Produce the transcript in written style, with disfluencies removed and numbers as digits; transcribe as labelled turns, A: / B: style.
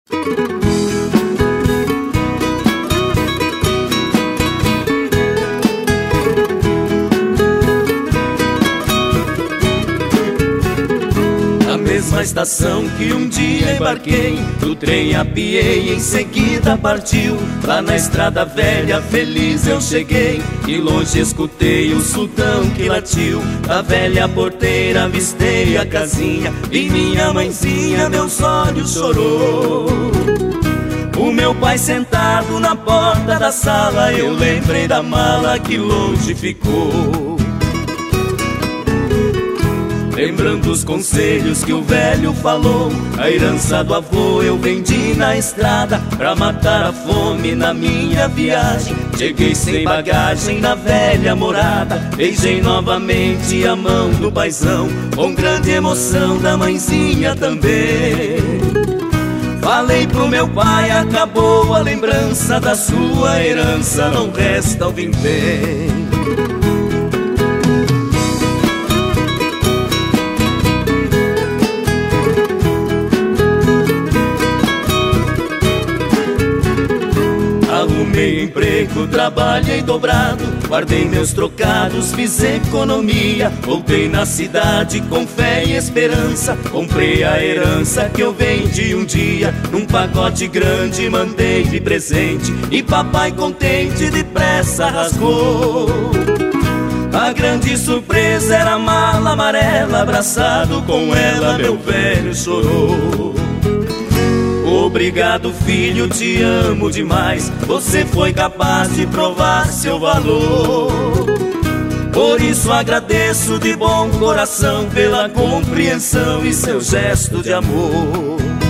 A: Na estação que um dia embarquei, do trem apiei, em seguida partiu. Lá na estrada velha, feliz eu cheguei, e longe escutei o sultão que latiu. Da velha porteira avistei a casinha, e minha mãezinha meus olhos chorou. O meu pai sentado na porta da sala, eu lembrei da mala que longe ficou. Lembrando os conselhos que o velho falou, a herança do avô eu vendi na estrada, pra matar a fome na minha viagem. Cheguei sem bagagem na velha morada, beijei novamente a mão do paizão, com grande emoção da mãezinha também. Falei pro meu pai, acabou a lembrança da sua herança, não resta o vintém. Arrumei emprego, trabalhei dobrado, guardei meus trocados, fiz economia. Voltei na cidade com fé e esperança, comprei a herança que eu vendi um dia. Num pacote grande mandei de presente, e papai contente depressa rasgou. A grande surpresa era a mala amarela, abraçado com ela meu velho chorou. Obrigado filho, te amo demais, você foi capaz de provar seu valor. Por isso agradeço de bom coração pela compreensão e seu gesto de amor.